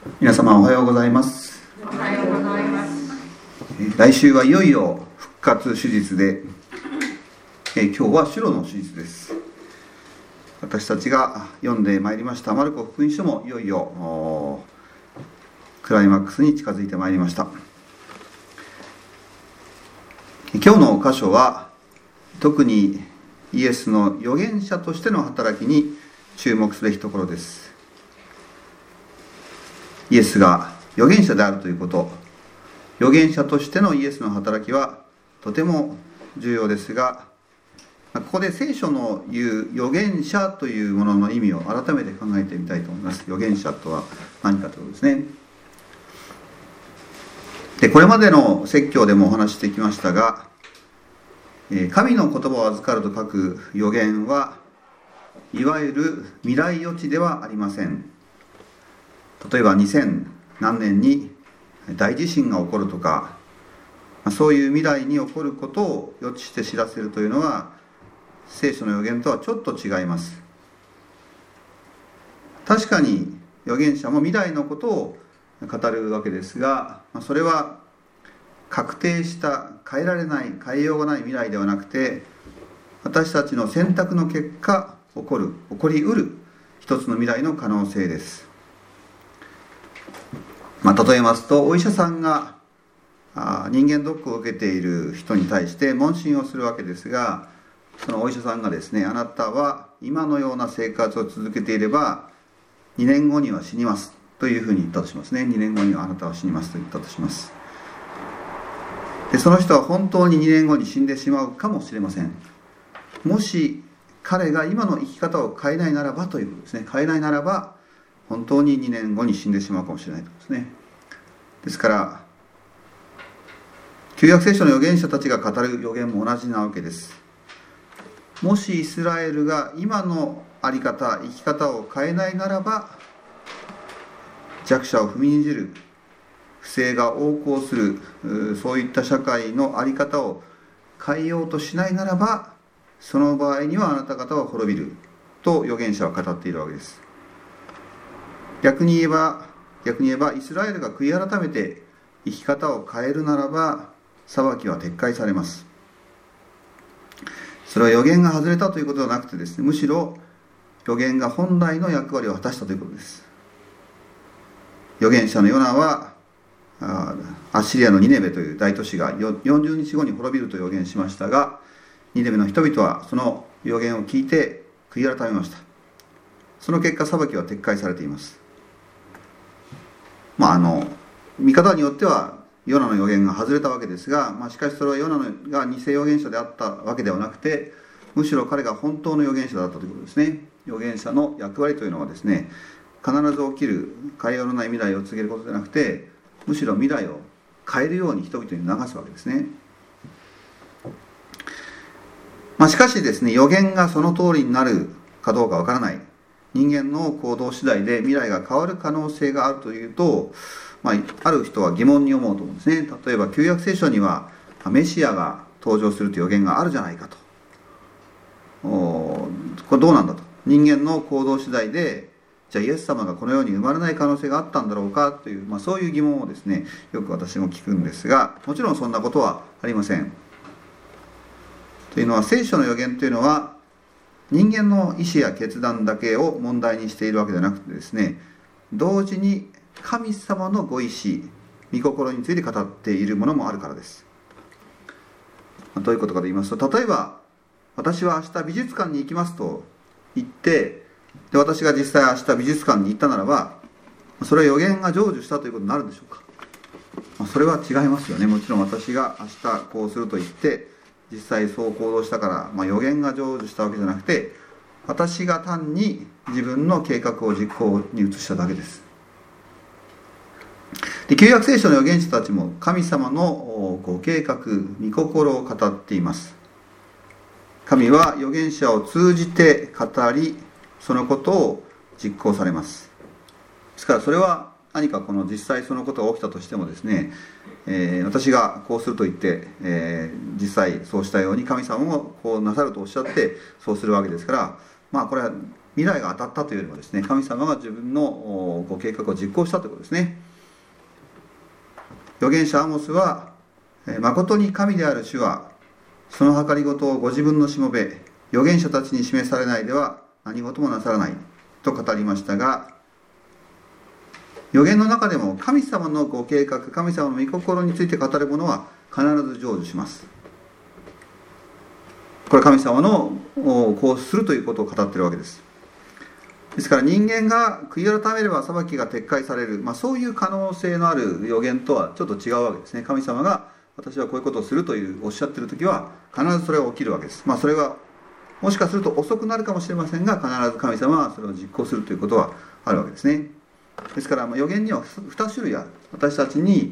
皆様おはようございます。 おはようございます。 来週はいよいよ復活手術で、今日はシュロの手術です。私たちが読んでまいりましたマルコ福音書もいよいよクライマックスに近づいてまいりました。今日の箇所は特にイエスの預言者としての働きに注目すべきところです。イエスが預言者であるということ、預言者としてのイエスの働きはとても重要ですが、ここで聖書の言う預言者というものの意味を改めて考えてみたいと思います。預言者とは何かということですね。で、これまでの説教でもお話してきましたが、神の言葉を預かると書く預言はいわゆる未来予知ではありません。例えば2000何年に大地震が起こるとか、そういう未来に起こることを予知して知らせるというのは聖書の預言とはちょっと違います。確かに預言者も未来のことを語るわけですが、それは確定した変えられない変えようがない未来ではなくて、私たちの選択の結果起こりうる一つの未来の可能性です。例えますと、お医者さんが人間ドックを受けている人に対して問診をするわけですが、そのお医者さんがですね、あなたは今のような生活を続けていれば2年後には死にますというふうに言ったとしますね。2年後にはあなたは死にますと言ったとします。で、その人は本当に2年後に死んでしまうかもしれません。もし彼が今の生き方を変えないならばということですね。変えないならば本当に2年後に死んでしまうかもしれないということですね。ですから旧約聖書の預言者たちが語る預言も同じなわけです。もしイスラエルが今の在り方、生き方を変えないならば、弱者を踏みにじる、不正が横行する、そういった社会の在り方を変えようとしないならば、その場合にはあなた方は滅びると預言者は語っているわけです。逆に言えばイスラエルが悔い改めて生き方を変えるならば、裁きは撤回されます。それは預言が外れたということではなくてですね、むしろ預言が本来の役割を果たしたということです。預言者のヨナはアッシリアのニネベという大都市が40日後に滅びると預言しましたが、ニネベの人々はその預言を聞いて悔い改めました。その結果裁きは撤回されています。見方によってはヨナの預言が外れたわけですが、しかしそれはヨナが偽預言者であったわけではなくて、むしろ彼が本当の預言者だったということですね。預言者の役割というのはですね、必ず起きる変えようのない未来を告げることではなくて、むしろ未来を変えるように人々に流すわけですね。しかしですね、預言がその通りになるかどうかわからない、人間の行動次第で未来が変わる可能性があるというと、ある人は疑問に思うと思うんですね。例えば旧約聖書にはメシアが登場するという予言があるじゃないかと。これどうなんだと。人間の行動次第でじゃあイエス様がこの世に生まれない可能性があったんだろうかという、そういう疑問をですね、よく私も聞くんですが、もちろんそんなことはありません。というのは、聖書の預言というのは人間の意思や決断だけを問題にしているわけではなくてですね、同時に神様のご意志、御心について語っているものもあるからです。どういうことかと言いますと、例えば私は明日美術館に行きますと言って、で私が実際明日美術館に行ったならば、それは預言が成就したということになるんでしょうか。それは違いますよね。もちろん私が明日こうすると言って実際そう行動したから、預言が成就したわけじゃなくて、私が単に自分の計画を実行に移しただけです。で、旧約聖書の預言者たちも神様のご計画、御心を語っています。神は預言者を通じて語り、そのことを実行されます。ですからそれは何か実際そのことが起きたとしてもですね、私がこうすると言って、実際そうしたように神様もこうなさるとおっしゃってそうするわけですから、これは未来が当たったというよりもですね、神様が自分のご計画を実行したということですね。預言者アモスは、誠に神である主はその計りごとをご自分のしもべ預言者たちに示されないでは何事もなさらないと語りましたが、預言の中でも神様のご計画、神様の御心について語るものは必ず成就します。これは神様のこうするということを語っているわけです。ですから人間が悔い改めれば裁きが撤回される、そういう可能性のある預言とはちょっと違うわけですね。神様が私はこういうことをするというおっしゃっている時は必ずそれが起きるわけです。それはもしかすると遅くなるかもしれませんが、必ず神様はそれを実行するということはあるわけですね。ですから預言には2種類ある。私たちに、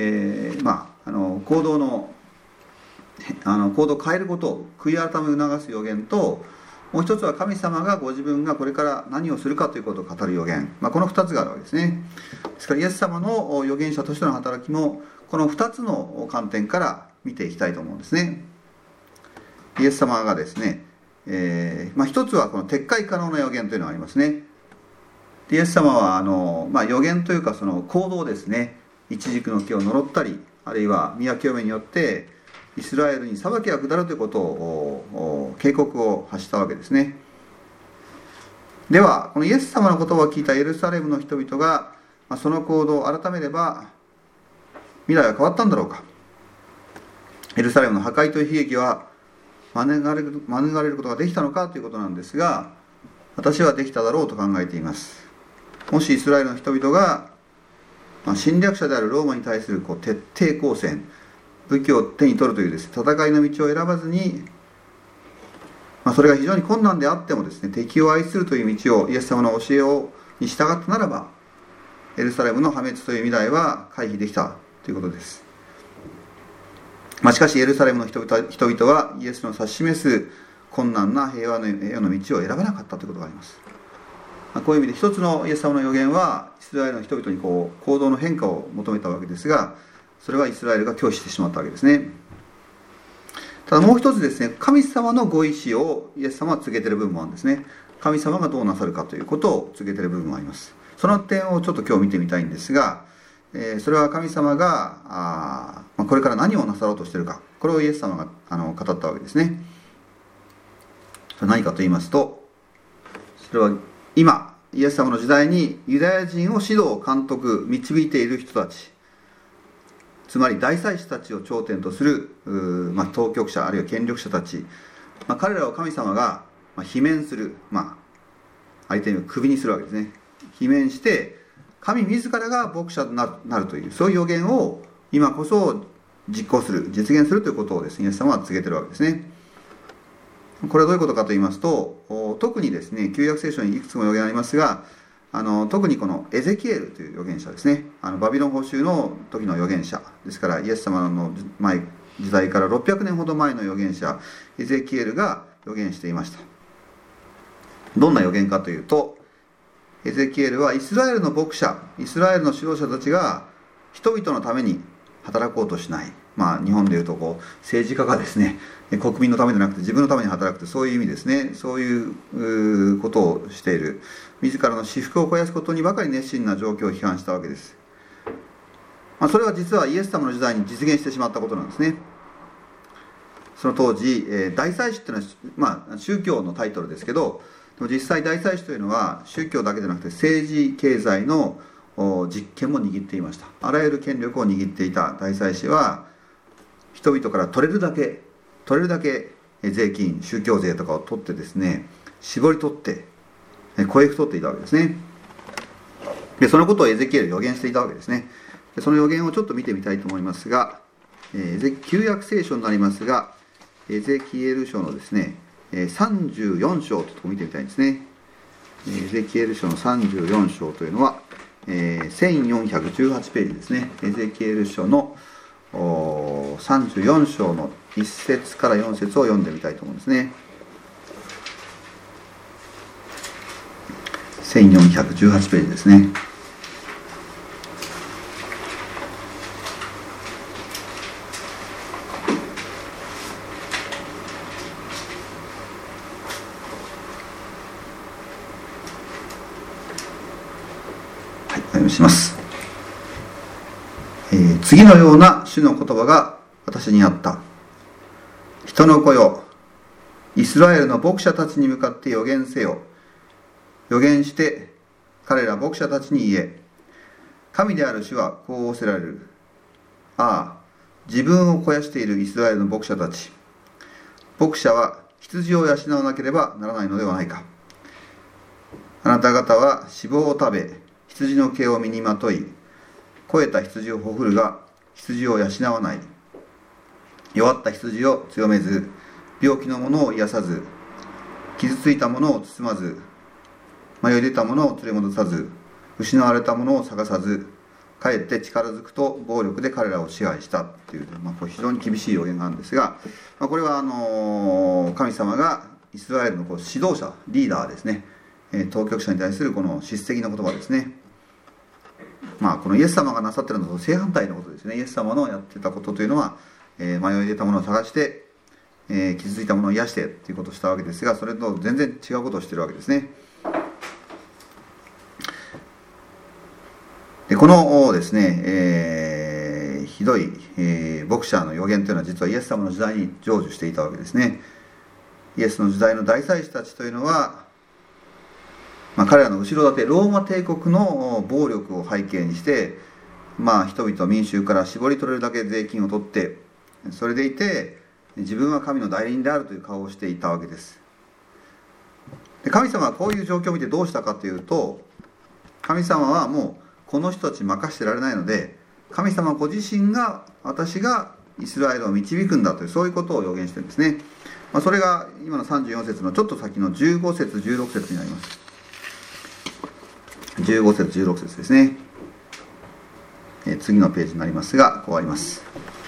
行動を変えることを悔い改めを促す預言と、もう一つは神様がご自分がこれから何をするかということを語る預言、この2つがあるわけですね。ですからイエス様の預言者としての働きもこの2つの観点から見ていきたいと思うんですね。イエス様がですね、一つはこの撤回可能な預言というのがありますね。イエス様は預言というかその行動ですね、一軸の木を呪ったり、あるいは宮清めによってイスラエルに裁きが下るということを警告を発したわけですね。ではこのイエス様の言葉を聞いたエルサレムの人々がその行動を改めれば未来は変わったんだろうか。エルサレムの破壊という悲劇は免れることができたのかということなんですが、私はできただろうと考えています。もしイスラエルの人々が侵略者であるローマに対する徹底抗戦、武器を手に取るというですね、戦いの道を選ばずに、それが非常に困難であってもですね、敵を愛するという道をイエス様の教えに従ったならば、エルサレムの破滅という未来は回避できたということです。しかしエルサレムの人々はイエスの指し示す困難な平和の道を選ばなかったということがあります。こういう意味で一つのイエス様の預言はイスラエルの人々に行動の変化を求めたわけですが、それはイスラエルが拒否してしまったわけですね。ただもう一つですね、神様のご意志をイエス様は告げている部分もあるんですね。神様がどうなさるかということを告げている部分もあります。その点をちょっと今日見てみたいんですが、それは神様がこれから何をなさろうとしているか、これをイエス様が語ったわけですね。それは何かと言いますと、それは今イエス様の時代にユダヤ人を指導監督導いている人たち、つまり大祭司たちを頂点とする当局者あるいは権力者たち、彼らを神様が罷免する、相手にクビにするわけですね。罷免して神自らが牧者となるという、そういう予言を今こそ実行する、実現するということをですね、イエス様は告げているわけですね。これはどういうことかと言いますと、特にですね、旧約聖書にいくつも予言ありますが、特にこのエゼキエルという預言者ですね、バビロン捕囚の時の預言者ですから、イエス様の時代から600年ほど前の預言者エゼキエルが預言していました。どんな預言かというと、エゼキエルはイスラエルの牧者、イスラエルの指導者たちが人々のために働こうとしない、日本でいうと政治家がですね、国民のためでなくて自分のために働くと、そういう意味ですね。そういうことをしている、自らの私腹を肥やすことにばかり熱心な状況を批判したわけです。それは実はイエス様の時代に実現してしまったことなんですね。その当時、大祭司っていうのは、宗教のタイトルですけど、でも実際大祭司というのは宗教だけでなくて政治経済の実権も握っていました。あらゆる権力を握っていた大祭司は、人々から取れるだけ税金、宗教税とかを取ってですね、絞り取って肥え太っていたわけですね。でそのことをエゼキエル予言していたわけですね。でその予言をちょっと見てみたいと思いますが、旧約聖書になりますが、エゼキエル書のですね34章というところを見てみたいんですね。エゼキエル書の34章というのは1418ページですね。エゼキエル書の34章の1節から4節を読んでみたいと思うんですね。1418ページですね。 します。次のような主の言葉が私にあった。人の子よ、イスラエルの牧者たちに向かって預言せよ。預言して彼ら牧者たちに言え。神である主はこう仰せられる。ああ、自分を肥やしているイスラエルの牧者たち。牧者は羊を養わなければならないのではないか。あなた方は脂肪を食べ、羊の毛を身にまとい、肥えた羊をほふるが、羊を養わない。弱った羊を強めず、病気の者を癒さず、傷ついた者を包まず、迷い出た者を連れ戻さず、失われた者を探さず、かえって力ずくと暴力で彼らを支配したという、これ非常に厳しい予言なんですが、これは神様がイスラエルの指導者、リーダーですね、当局者に対するこの叱責の言葉ですね。このイエス様がなさっているのと正反対のことですね。イエス様のやってたことというのは、迷い出たものを探して、傷ついたものを癒してということをしたわけですが、それと全然違うことをしているわけですね。でこのですね、ひどい、牧者の預言というのは実はイエス様の時代に成就していたわけですね。イエスの時代の大祭司たちというのは、彼らの後ろ盾、ローマ帝国の暴力を背景にして、人々民衆から絞り取れるだけ税金を取って、それでいて自分は神の代理人であるという顔をしていたわけです。で神様はこういう状況を見てどうしたかというと、神様はもうこの人たち任せてられないので、神様ご自身が私がイスラエルを導くんだという、そういうことを予言してるんですね。それが今の34節のちょっと先の15節16節になります。15節16節ですね。次のページになりますが、こうあります。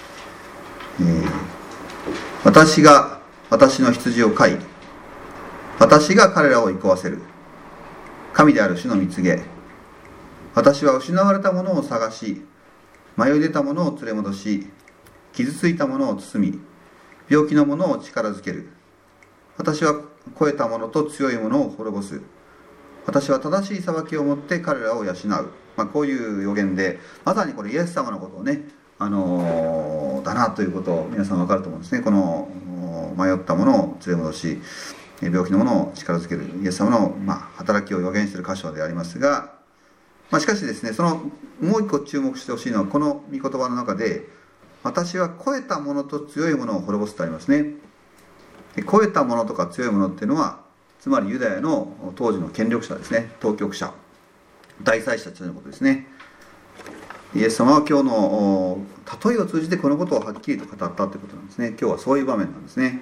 私が私の羊を飼い、私が彼らを憩わせる。神である主の蜜げ。私は失われたものを探し、迷い出たものを連れ戻し、傷ついたものを包み、病気のものを力づける。私は肥えたものと強いものを滅ぼす。私は正しい裁きをもって彼らを養う。こういう予言で、まさにこれイエス様のことをね、だなということを皆さん分かると思うんですね。この迷ったものを連れ戻し、病気のものを力づけるイエス様の、働きを予言している箇所でありますが、しかしですね、そのもう一個注目してほしいのは、この御言葉の中で私は肥えたものと強いものを滅ぼすとありますね。で肥えたものとか強いものっていうのは、つまりユダヤの当時の権力者ですね、当局者、大祭司たちのことですね。イエス様は今日の例えを通じてこのことをはっきりと語ったということなんですね。今日はそういう場面なんですね。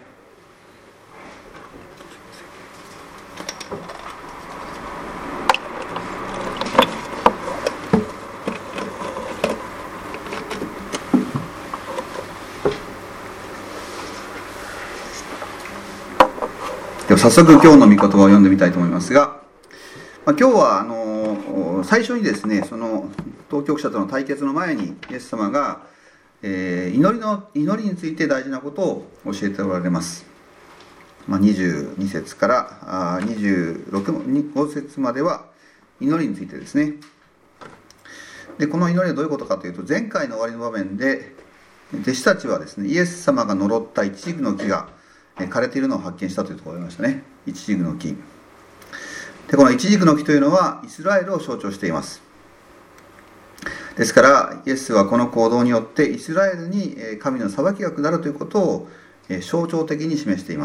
では早速今日の御言葉を読んでみたいと思いますが、今日は最初にですね、その当局者との対決の前にイエス様が、祈りについて大事なことを教えておられます。22節から26節までは祈りについてですね。でこの祈りはどういうことかというと、前回の終わりの場面で弟子たちはですね、イエス様が呪ったイチジクの木が枯れているのを発見したというところがありましたね。イチジクの木で、このイチジクの木というのはイスラエルを象徴しています。ですからイエスはこの行動によってイスラエルに神の裁きが下るということを象徴的に示しています。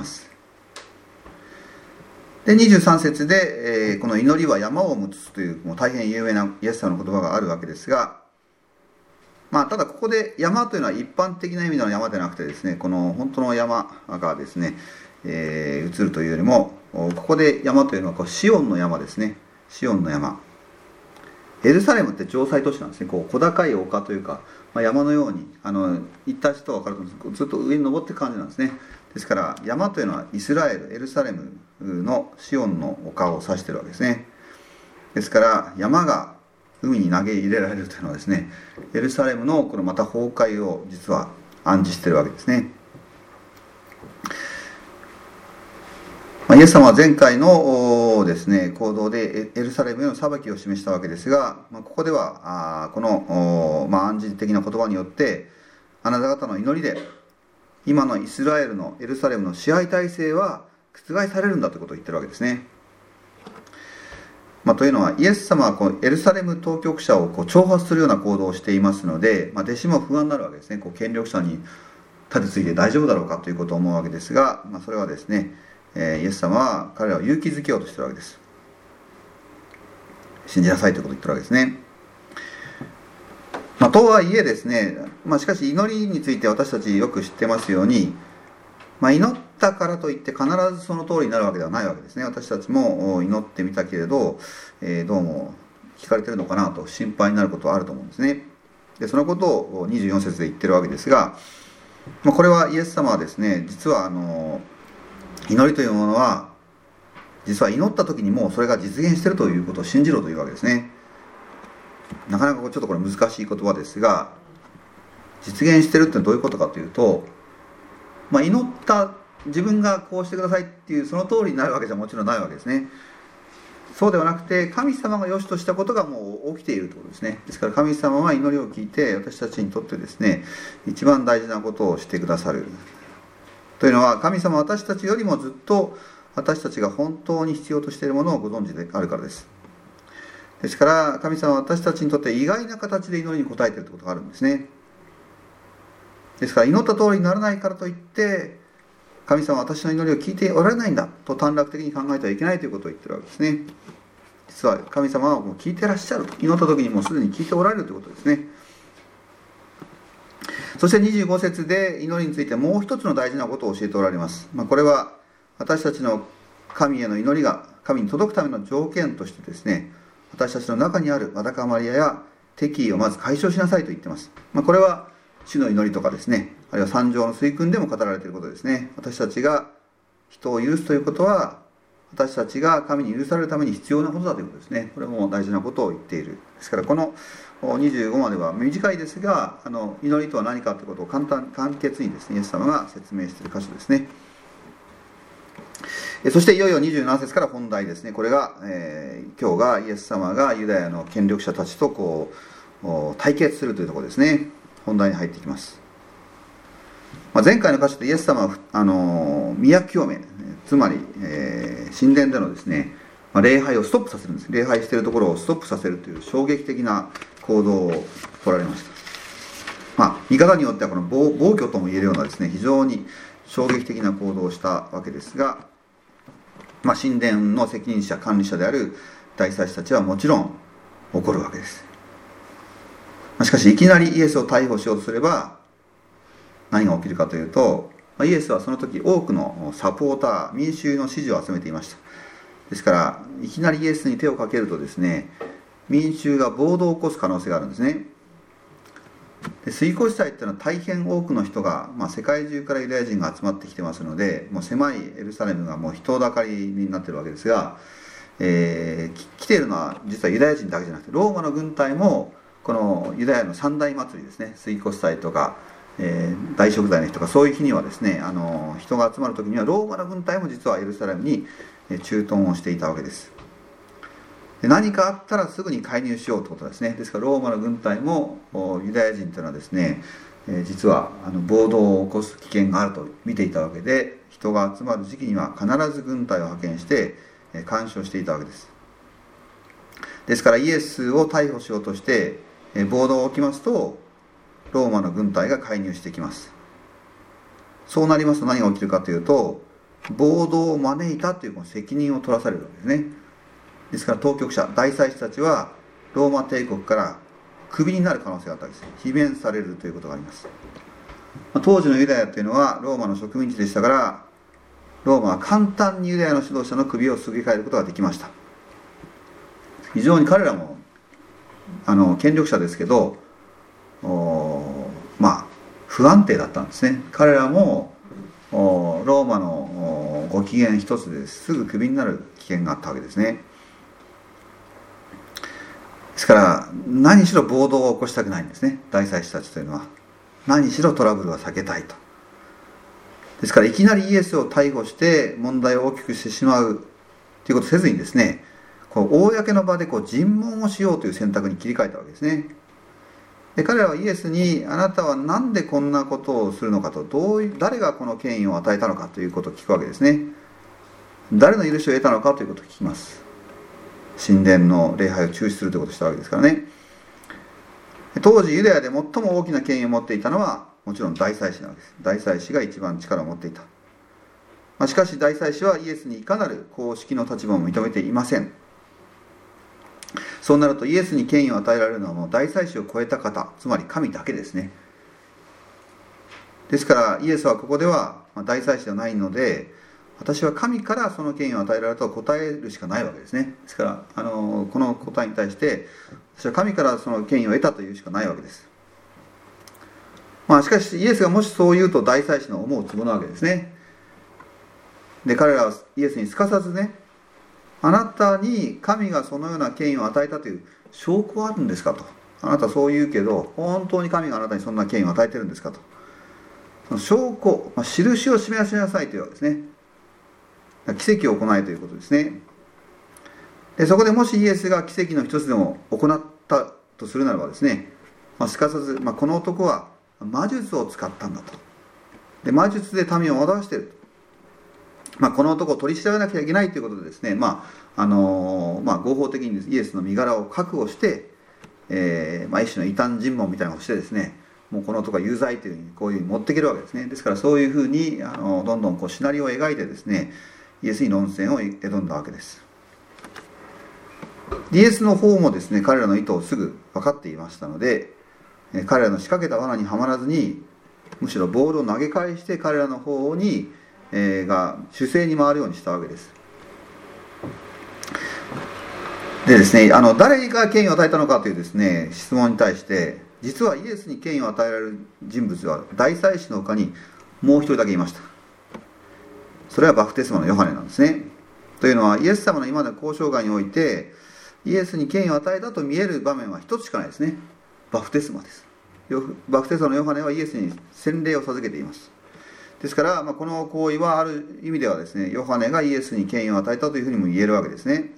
で23節でこの祈りは山を映すという、もう大変有名なイエス様の言葉があるわけですが、ただここで山というのは一般的な意味の山ではなくてですね、この本当の山がですね、映るというよりも、ここで山というのはシオンの山ですね。シオンの山、エルサレムって城塞都市なんですね。小高い丘というか、山のように行った人は分かると思うんですけど、ずっと上に登っていく感じなんですね。ですから山というのはイスラエル、エルサレムのシオンの丘を指しているわけですね。ですから山が海に投げ入れられるというのはですね、エルサレムのこのまた崩壊を実は暗示しているわけですね。 イエス様は前回のですね、行動でエルサレムへの裁きを示したわけですが、ここではこの暗示的な言葉によって、あなた方の祈りで今のイスラエルのエルサレムの支配体制は覆されるんだということを言ってるわけですね。というのは、イエス様はこうエルサレム当局者を挑発するような行動をしていますので、弟子も不安になるわけですね。権力者に立てついて大丈夫だろうかということを思うわけですが、それはですね、イエス様は彼らを勇気づけようとしているわけです。信じなさいということを言ってるわけですね。とはいえですね、しかし祈りについて私たちよく知ってますように、祈ったからといって必ずその通りになるわけではないわけですね。私たちも祈ってみたけれど、どうも聞かれてるのかなと心配になることはあると思うんですね。でそのことを24節で言ってるわけですが、これはイエス様はですね、実は祈りというものは実は祈った時にもうそれが実現しているということを信じろというわけですね。なかなかちょっとこれ難しい言葉ですが、実現しているってどういうことかというと、祈った自分がこうしてくださいっていうその通りになるわけじゃもちろんないわけですね。そうではなくて、神様が良しとしたことがもう起きているということですね。ですから神様は祈りを聞いて私たちにとってですね、一番大事なことをしてくださるというのは、神様は私たちよりもずっと私たちが本当に必要としているものをご存知であるからです。ですから神様は私たちにとって意外な形で祈りに応えているということがあるんですね。ですから祈った通りにならないからといって神様は私の祈りを聞いておられないんだと短絡的に考えてはいけないということを言っているわけですね。実は神様はもう聞いてらっしゃる、祈った時にもうすでに聞いておられるということですね。そして25節で祈りについてもう一つの大事なことを教えておられます。これは私たちの神への祈りが神に届くための条件としてですね、私たちの中にあるわだかまりや敵意をまず解消しなさいと言っています。これは主の祈りとかですね、あるいは三条の水訓でも語られていることですね。私たちが人を許すということは私たちが神に許されるために必要なことだということですね。これも大事なことを言っている。ですからこの25までは短いですが、祈りとは何かということを簡潔にですね、イエス様が説明している箇所ですね。そしていよいよ27節から本題ですね。これが、今日がイエス様がユダヤの権力者たちと対決するというところですね。本題に入っていきます。前回の箇所でイエス様は宮清め、つまり、神殿でのですね、礼拝をストップさせるんです。礼拝しているところをストップさせるという衝撃的な行動を取られました。見方によってはこの暴挙とも言えるようなですね、非常に衝撃的な行動をしたわけですが、神殿の責任者管理者である大祭司たちはもちろん怒るわけです。しかしいきなりイエスを逮捕しようとすれば何が起きるかというと、イエスはその時多くのサポーター、民衆の支持を集めていました。ですからいきなりイエスに手をかけるとですね、民衆が暴動を起こす可能性があるんですね。で水越地帯っていうのは大変多くの人が、世界中からユダヤ人が集まってきてますので、もう狭いエルサレムがもう人だかりになっているわけですが、来ているのは実はユダヤ人だけじゃなくてローマの軍隊もこのユダヤの三大祭りですね、水越祭とか、大食祭の日とか、そういう日にはですね、人が集まる時にはローマの軍隊も実はエルサレムに駐屯をしていたわけです。で何かあったらすぐに介入しようということですね。ですからローマの軍隊もユダヤ人というのはですね、実は暴動を起こす危険があると見ていたわけで、人が集まる時期には必ず軍隊を派遣して監視をしていたわけです。ですからイエスを逮捕しようとして暴動が起きますと、ローマの軍隊が介入してきます。そうなりますと何が起きるかというと、暴動を招いたというこの責任を取らされるわけですね。ですから当局者、大祭司たちはローマ帝国からクビになる可能性があったわけです。罷免されるということがあります。当時のユダヤというのはローマの植民地でしたから、ローマは簡単にユダヤの指導者の首をすげ替えることができました。非常に彼らも権力者ですけど、不安定だったんですね。彼らもローマのご機嫌一つですぐクビになる危険があったわけですね。ですから何しろ暴動を起こしたくないんですね、大祭司たちというのは。何しろトラブルは避けたいと。 ですからいきなりイエスを逮捕して問題を大きくしてしまうということをせずにですね、公の場で尋問をしようという選択に切り替えたわけですね。で彼らはイエスに、あなたは何でこんなことをするのかと、誰がこの権威を与えたのかということを聞くわけですね。誰の許しを得たのかということを聞きます。神殿の礼拝を中止するということをしたわけですからね。当時ユダヤで最も大きな権威を持っていたのはもちろん大祭司なわけです。大祭司が一番力を持っていた。しかし大祭司はイエスにいかなる公式の立場も認めていません。そうなるとイエスに権威を与えられるのはもう大祭司を超えた方、つまり神だけですね。ですからイエスはここでは大祭司ではないので、私は神からその権威を与えられると答えるしかないわけですね。ですからこの答えに対して、私は神からその権威を得たというしかないわけです。しかしイエスがもしそう言うと大祭司の思うつぼなわけですね。で彼らはイエスにすかさずね、あなたに神がそのような権威を与えたという証拠はあるんですかと。あなたそう言うけど、本当に神があなたにそんな権威を与えてるんですかと。その証拠、印を示しなさいというわけですね。奇跡を行えということですね。でそこでもしイエスが奇跡の一つでも行ったとするならばですね、すかさず、この男は魔術を使ったんだと。で魔術で民を惑わしていると。この男を取り調べなきゃいけないということでですね、合法的にイエスの身柄を確保して、一種の異端尋問みたいなのをしてですね、もうこの男は有罪というふうにこういうふうに持っていけるわけですね。ですからそういうふうにどんどんシナリオを描いてですね、イエスに論戦を挑んだわけです。イエスの方もですね、彼らの意図をすぐ分かっていましたので、彼らの仕掛けた罠にはまらずに、むしろボールを投げ返して彼らの方にが主勢に回るようにしたわけです。でですね、誰が権威を与えたのかというですね、質問に対して、実はイエスに権威を与えられる人物は大祭司の他にもう一人だけいました。それはバプテスマのヨハネなんですね。というのはイエス様の今までの交渉外においてイエスに権威を与えたと見える場面は一つしかないですね。バプテスマです。バプテスマのヨハネはイエスに洗礼を授けています。ですから、この行為はある意味ではですね、ヨハネがイエスに権威を与えたというふうにも言えるわけですね。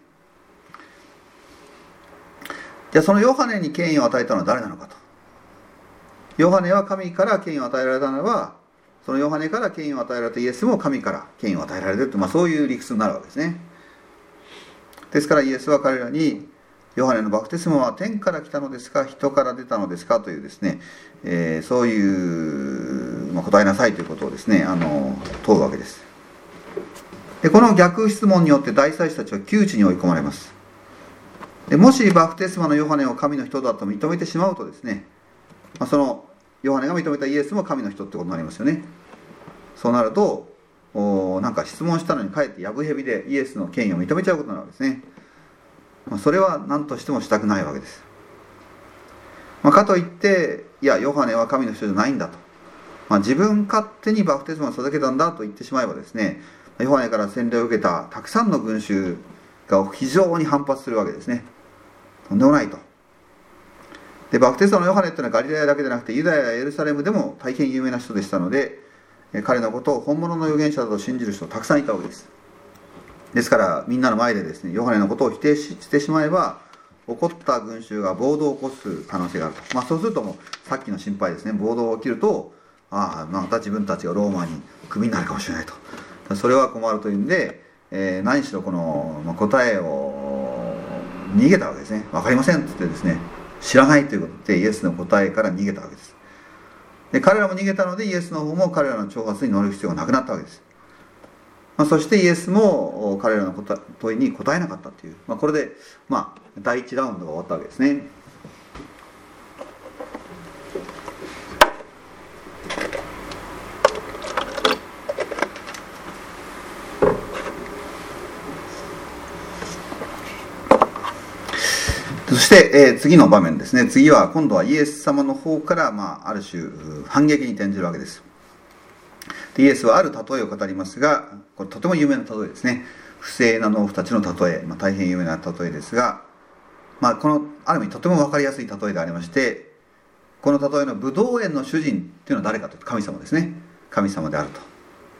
じゃあそのヨハネに権威を与えたのは誰なのかと。ヨハネは神から権威を与えられたならば、そのヨハネから権威を与えられたイエスも神から権威を与えられると、そういう理屈になるわけですね。ですからイエスは彼らに、ヨハネのバプテスマは天から来たのですか、人から出たのですかというですね、そういう、答えなさいということをですね、問うわけです。でこの逆質問によって大祭司たちは窮地に追い込まれます。でもしバプテスマのヨハネを神の人だと認めてしまうとですね、そのヨハネが認めたイエスも神の人ってことになりますよね。そうなるとなんか質問したのにかえってやぶへびでイエスの権威を認めちゃうことになるわけですね。それは何としてもしたくないわけです。かといっていやヨハネは神の人じゃないんだと、自分勝手にバプテスマを授けたんだと言ってしまえばですね、ヨハネから洗礼を受けたたくさんの群衆が非常に反発するわけですね。とんでもないと。でバプテスマのヨハネというのはガリラヤだけでなくてユダヤやエルサレムでも大変有名な人でしたので、彼のことを本物の預言者だと信じる人たくさんいたわけです。ですからみんなの前でですね、ヨハネのことを否定してしまえば怒った群衆が暴動を起こす可能性があると。そうするともうさっきの心配ですね、暴動が起きるとまた自分たちがローマにクビになるかもしれないと。それは困るというんで、何しろこの、答えを逃げたわけですね。分かりませんって言ってですね、知らないということでイエスの答えから逃げたわけです。で彼らも逃げたのでイエスの方も彼らの挑発に乗る必要がなくなったわけです。そしてイエスも彼らの問いに答えなかったという、これで第1ラウンドが終わったわけですね。そして、次の場面ですね。次は今度はイエス様の方から、ある種反撃に転じるわけです。でイエスはある例えを語りますが、これとても有名な例えですね。不正な農夫たちの例え、大変有名な例えですが、このある意味とても分かりやすい例えでありまして、この例えのブドウ園の主人というのは誰かというと神様ですね。神様であると。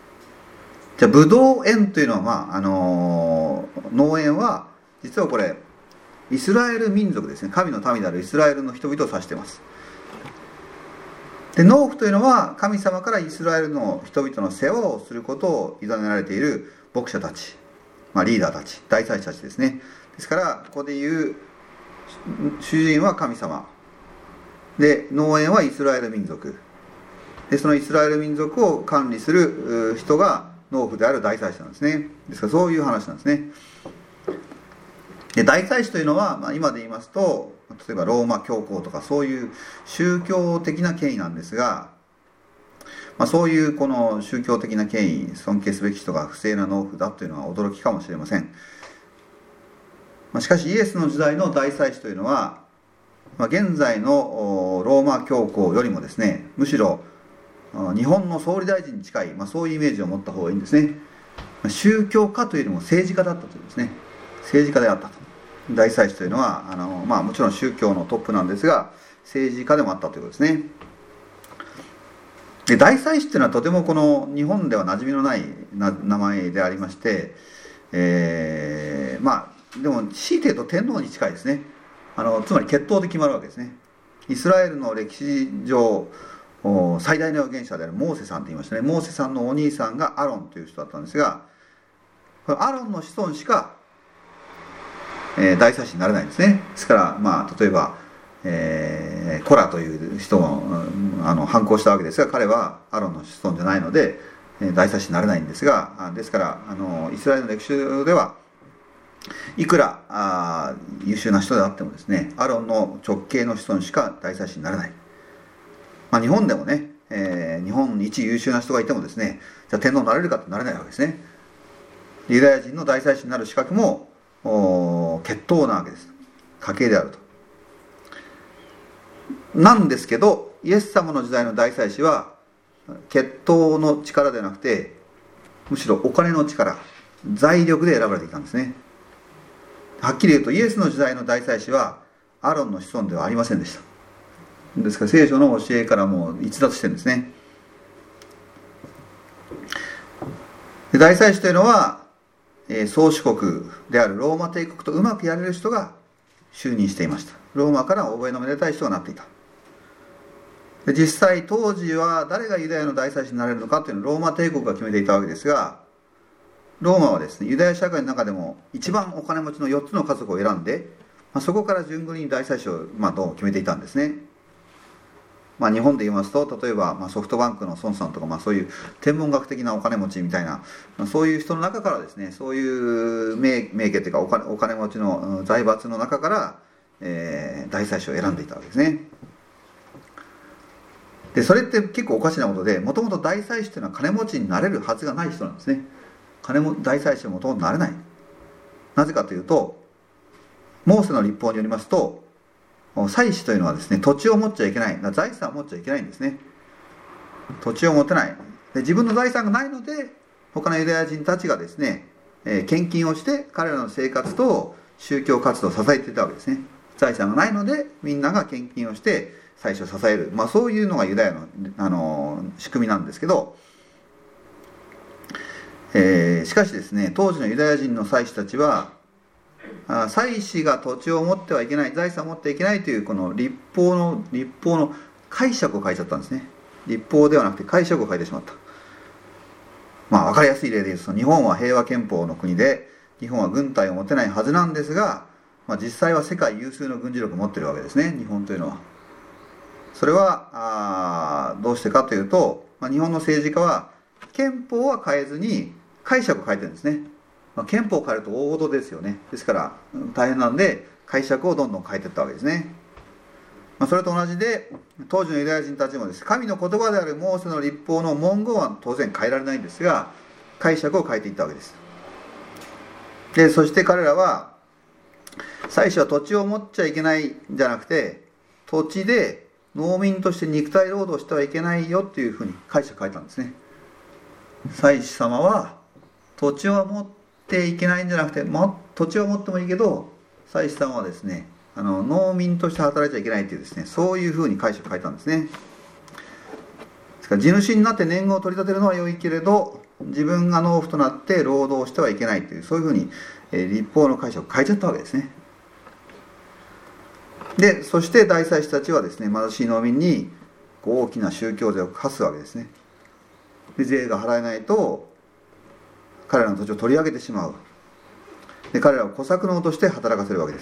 じゃあブドウ園というのは、農園は実はこれイスラエル民族ですね。神の民であるイスラエルの人々を指しています。で農夫というのは神様からイスラエルの人々の世話をすることを委ねられている牧者たち、リーダーたち、大祭司たちですね。ですからここで言う主人は神様で、農園はイスラエル民族で、そのイスラエル民族を管理する人が農夫である大祭司なんですね。ですからそういう話なんですね。で大祭司というのは、今で言いますと例えばローマ教皇とかそういう宗教的な権威なんですが、そういうこの宗教的な権威、尊敬すべき人が不正な農夫だというのは驚きかもしれません。しかしイエスの時代の大祭司というのは、現在のローマ教皇よりもですね、むしろ日本の総理大臣に近い、そういうイメージを持った方がいいんですね。宗教家というよりも政治家だったというですね、政治家であったと。大祭司というのはもちろん宗教のトップなんですが、政治家でもあったということですね。で大祭司というのはとてもこの日本では馴染みのない名前でありまして、でも強いて言うと天皇に近いですね。つまり血統で決まるわけですね。イスラエルの歴史上最大の預言者であるモーセさんと言いましたね。モーセさんのお兄さんがアロンという人だったんですが、アロンの子孫しか大祭司になれないんですね。ですから例えば、コラという人も反抗したわけですが、彼はアロンの子孫じゃないので大祭司になれないんですが、ですからイスラエルの歴史ではいくら優秀な人であってもですね、アロンの直系の子孫しか大祭司になれない。日本でもね、日本一優秀な人がいてもですね、じゃあ天皇になれるかってなれないわけですね。ユダヤ人の大祭司になる資格も血統なわけです。家系であると。なんですけど、イエス様の時代の大祭司は血統の力ではなくて、むしろお金の力、財力で選ばれていたんですね。はっきり言うとイエスの時代の大祭司はアロンの子孫ではありませんでした。ですから聖書の教えからもう逸脱してるんですね。で大祭司というのは宗主国であるローマ帝国とうまくやれる人が就任していました。ローマから覚えのめでたい人がなっていた。で実際当時は誰がユダヤの大祭司になれるのかというのをローマ帝国が決めていたわけですが、ローマはですね、ユダヤ社会の中でも一番お金持ちの4つの家族を選んで、そこから順繰りに大祭司をどう決めていたんですね。日本で言いますと、例えばソフトバンクの孫さんとか、そういう天文学的なお金持ちみたいな、そういう人の中からですね、そういう名家というかお金持ちの財閥の中から、大祭司を選んでいたわけですね。でそれって結構おかしなことで、もともと大祭司というのは金持ちになれるはずがない人なんですね。大祭司はもともとなれない。なぜかというと、モーセの律法によりますと、祭司というのはですね、土地を持っちゃいけない、財産を持っちゃいけないんですね。土地を持てない。で自分の財産がないので、他のユダヤ人たちがですね、献金をして彼らの生活と宗教活動を支えていたわけですね。財産がないのでみんなが献金をして祭司を支える、そういうのがユダヤの、仕組みなんですけど、しかしですね、当時のユダヤ人の祭司たちは祭司が土地を持ってはいけない、財産を持ってはいけないというこの律法の解釈を変えちゃったんですね。律法ではなくて解釈を変えてしまった。分かりやすい例で言うと、日本は平和憲法の国で日本は軍隊を持てないはずなんですが、実際は世界有数の軍事力を持っているわけですね、日本というのは。それはどうしてかというと、日本の政治家は憲法は変えずに解釈を変えてるんですね。憲法を変えると大事ですよね。ですから大変なんで解釈をどんどん変えていったわけですね。それと同じで、当時のユダヤ人たちもです、神の言葉であるモーセの律法の文言は当然変えられないんですが、解釈を変えていったわけです。でそして彼らは、祭司は土地を持っちゃいけないんじゃなくて、土地で農民として肉体労働してはいけないよっていうふうに解釈変えたんですね。祭司様は土地を持っていけないんじゃなくて、土地を持ってもいいけど、祭司様はですね、農民として働いちゃいけないというですね、そういうふうに解釈変えたんですね。ですから地主になって年貢を取り立てるのは良いけれど、 自分が農夫となって労働してはいけないという、そういうふうに律法の解釈を変えちゃったわけですね。でそして大祭司たちはですね、貧しい農民に大きな宗教税を課すわけですね。で税が払えないと彼らの土地を取り上げてしまう。で彼らを小作農として働かせるわけです。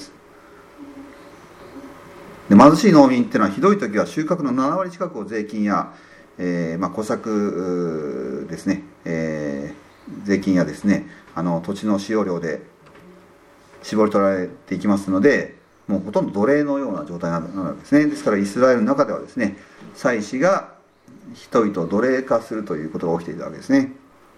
で貧しい農民っていうのはひどい時は収穫の7割近くを税金や、小作ですね、税金やですね、土地の使用量で絞り取られていきますので、もうほとんど奴隷のような状態になるわけですね。ですからイスラエルの中ではですね、祭司が人々を奴隷化するということが起きていたわけですね。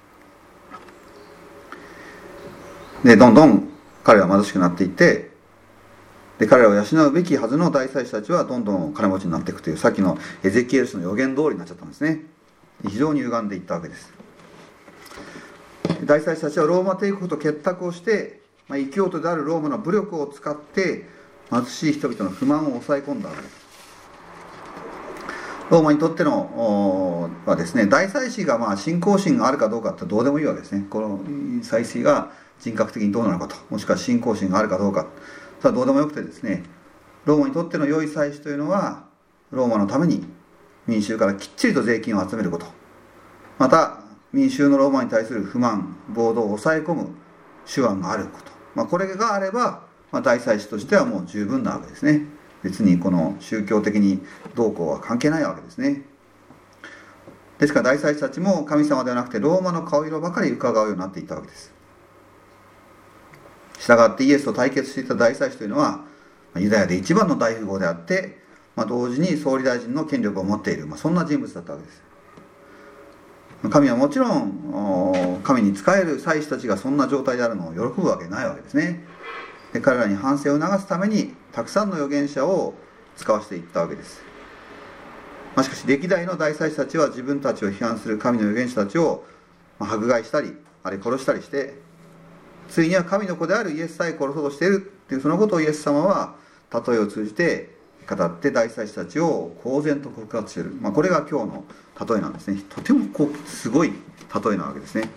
でどんどん彼らは貧しくなっていって、で彼らを養うべきはずの大祭司たちはどんどん金持ちになっていくという、さっきのエゼキエル書の予言通りになっちゃったんですね。非常に歪んでいったわけです。大祭司たちはローマ帝国と結託をして、異教徒であるローマの武力を使って貧しい人々の不満を抑え込んだわけです。ローマにとってのはですね、大祭司が信仰心があるかどうかってどうでもいいわけですね。この祭司が人格的にどうなのかと、もしくは信仰心があるかどうか、それはどうでもよくてですね、ローマにとっての良い祭司というのはローマのために民衆からきっちりと税金を集めること、また民衆のローマに対する不満暴動を抑え込む手腕があること、これがあれば、大祭司としてはもう十分なわけですね。別にこの宗教的にどうこうは関係ないわけですね。ですから大祭司たちも神様ではなくてローマの顔色ばかり伺うようになっていったわけです。したがってイエスと対決していた大祭司というのはユダヤで一番の大富豪であって、同時に総理大臣の権力を持っている、そんな人物だったわけです。神はもちろん神に仕える祭司たちがそんな状態であるのを喜ぶわけないわけですね。で彼らに反省を促すためにたくさんの預言者を使わせていったわけです。しかし歴代の大祭司たちは自分たちを批判する神の預言者たちを迫害したり、あるいは殺したりして、ついには神の子であるイエスさえ殺そうとしているという、そのことをイエス様は例えを通じて語って大祭司たちを公然と告発している、これが今日の例えなんですね。とてもすごい例えなわけですね。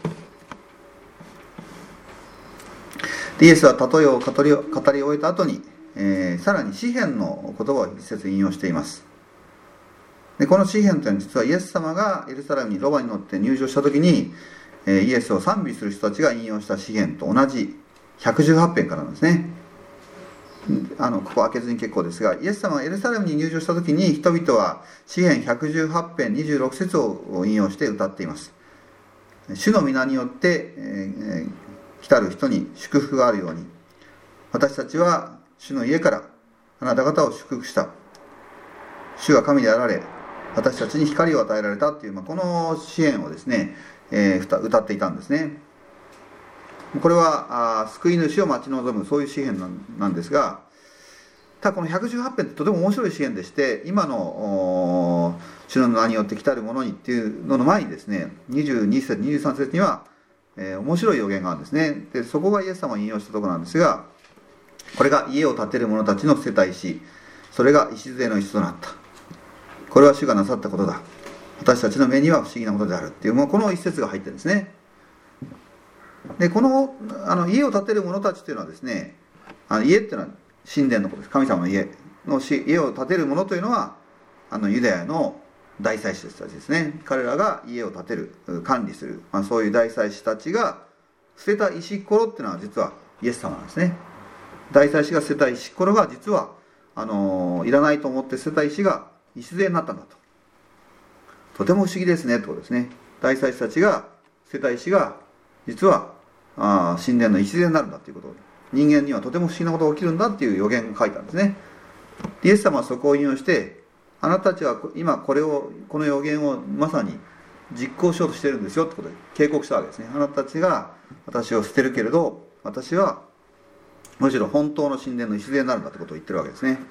でイエスは例えを語り終えた後に、さらに詩篇の言葉を一節引用しています。でこの詩篇というのは実はイエス様がエルサレムにロバに乗って入場した時にイエスを賛美する人たちが引用した詩篇と同じ118編からなんですね。ここ開けずに結構ですが、イエス様がエルサレムに入場した時に人々は詩篇118編26節を引用して歌っています。主の皆によって、来たる人に祝福があるように、私たちは主の家からあなた方を祝福した。主は神であられ、私たちに光を与えられたという、この詩篇をですね、歌っていたんですね。これは救い主を待ち望む、そういう詩篇なんですが、ただこの118編ってとても面白い詩篇でして、今の主の名によって来たる者にっていうのの前にですね、22節23節には、面白い予言があるんですね。でそこがイエス様を引用したところなんですが、これが家を建てる者たちの世帯し、それが礎の石となった。これは主がなさったことだ。私たちの目には不思議なことであるっていう、この一節が入ってるんですね。でこの家を建てる者たちというのはですね、家っていうのは神殿のことです。神様の家を建てる者というのはユダヤの大祭司たちですね。彼らが家を建てる、管理する、そういう大祭司たちが捨てた石ころっていうのは実はイエス様なんですね。大祭司が捨てた石ころが実はいらないと思って捨てた石が礎になったんだと。とても不思議ですねってことですね。大祭司たちが捨てた石が実は神殿の礎になるんだということ、人間にはとても不思議なことが起きるんだっていう予言が書いたんですね。イエス様はそこを引用して、あなたたちは今この予言をまさに実行しようとしているんですよってことで警告したわけですね。あなたたちが私を捨てるけれど、私はむしろ本当の神殿の礎になるんだってことを言ってるわけですね。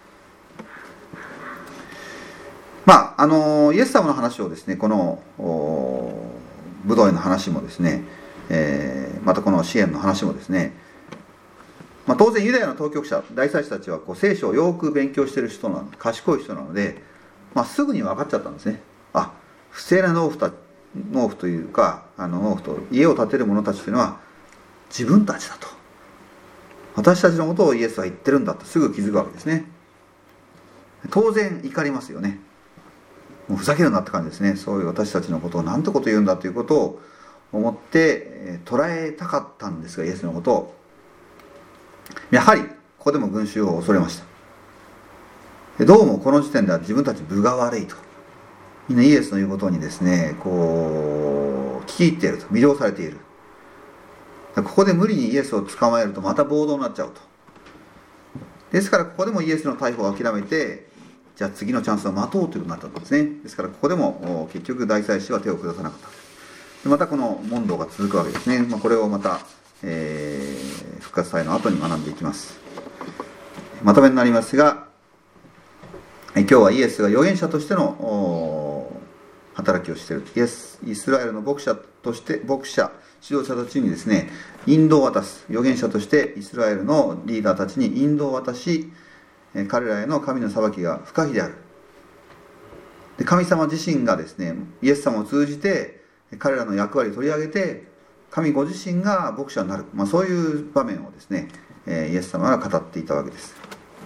イエス様の話をですね、このブドウ園の話もですね、またこの支援の話もですね、当然ユダヤの当局者大祭司たちは聖書をよく勉強している人賢い人なので、すぐに分かっちゃったんですね。不正な農夫農夫というか農夫と家を建てる者たちというのは自分たちだと、私たちのことをイエスは言ってるんだとすぐ気づくわけですね。当然怒りますよね。もうふざけるなって感じですね。そういう私たちのことを何てこと言うんだということを思って捉えたかったんですが、イエスのことをやはりここでも群衆を恐れました。どうもこの時点では自分たち分が悪いと、みんなイエスの言うことにですねこう聞き入っていると、魅了されている。ここで無理にイエスを捕まえるとまた暴動になっちゃうと。ですからここでもイエスの逮捕を諦めて、じゃあ次のチャンスを待とうということになったんですね。ですからここでも結局大祭司は手を下さなかった。またこの問答が続くわけですね。これをまた、復活祭の後に学んでいきます。まとめになりますが、今日はイエスが預言者としての働きをしている。イスラエルの牧者として指導者たちにですね引導を渡す。預言者としてイスラエルのリーダーたちに引導を渡し、彼らへの神の裁きが不可避である。で神様自身がですねイエス様を通じて彼らの役割を取り上げて、神ご自身が牧者になる、そういう場面をですねイエス様が語っていたわけです。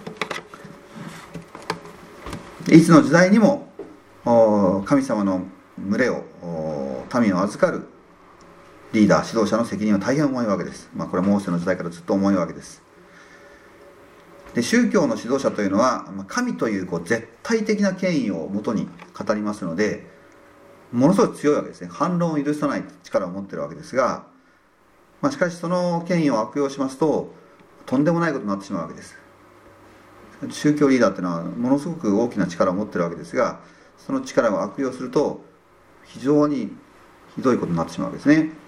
いつの時代にも神様の群れを民を預かるリーダー指導者の責任は大変重いわけです。これはモーセの時代からずっと重いわけです。で宗教の指導者というのは神という絶対的な権威をもとに語りますので、ものすごく強いわけですね。反論を許さない力を持っているわけですが、しかしその権威を悪用しますととんでもないことになってしまうわけです。宗教リーダーというのはものすごく大きな力を持っているわけですが、その力を悪用すると非常にひどいことになってしまうわけですね。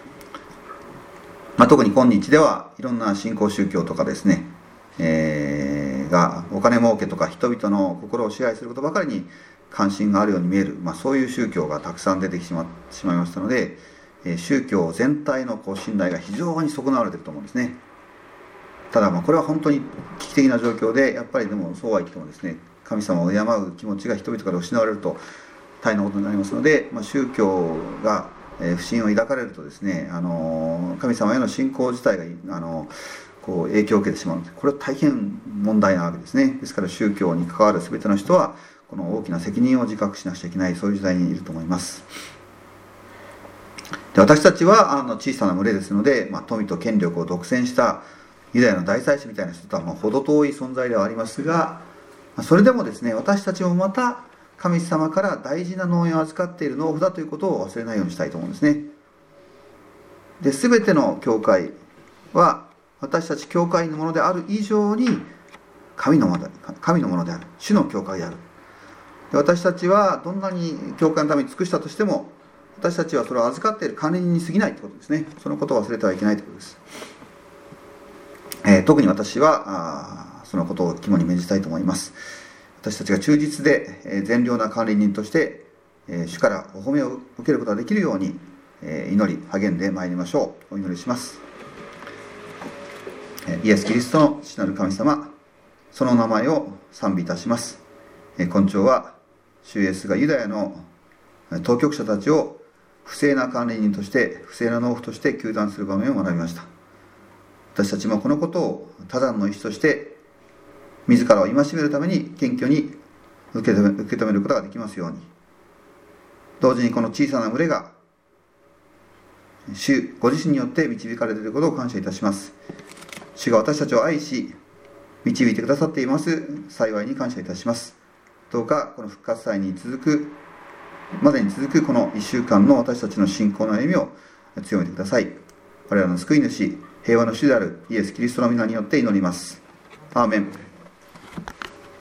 特に今日ではいろんな新興宗教とかですね、がお金儲けとか人々の心を支配することばかりに関心があるように見える、そういう宗教がたくさん出てきてしまいましたので、宗教全体の信頼が非常に損なわれていると思うんですね。ただこれは本当に危機的な状況で、やっぱりでもそうは言ってもですね神様を敬う気持ちが人々から失われると大変なことになりますので、宗教が不信を抱かれるとですね神様への信仰自体が影響を受けてしまうので、これは大変問題なわけですね。ですから宗教に関わる全ての人はこの大きな責任を自覚しなくちゃいけない、そういう時代にいると思います。で私たちは小さな群れですので、富と権力を独占したユダヤの大祭司みたいな人とは程遠い存在ではありますが、それでもですね私たちもまた神様から大事な農園を預かっている農夫だということを忘れないようにしたいと思うんですね。で全ての教会は私たち教会のものである以上に神のものである、主の教会である。で私たちはどんなに教会のために尽くしたとしても、私たちはそれを預かっている管理人に過ぎないということですね。そのことを忘れてはいけないということです。特に私はそのことを肝に銘じたいと思います。私たちが忠実で善良な管理人として主からお褒めを受けることができるように祈り励んでまいりましょう。お祈りします。イエス・キリストの父なる神様、その名前を賛美いたします。今朝は主イエスがユダヤの当局者たちを不正な管理人として不正な農夫として糾弾する場面を学びました。私たちもこのことを他山の意志として自らを戒めるために謙虚に受け止めることができますように、同時にこの小さな群れが主ご自身によって導かれていることを感謝いたします。主が私たちを愛し導いてくださっています幸いに感謝いたします。どうかこの復活祭にまでに続くこの1週間の私たちの信仰の歩みを強めてください。我らの救い主、平和の主であるイエス・キリストの皆によって祈ります。アーメン。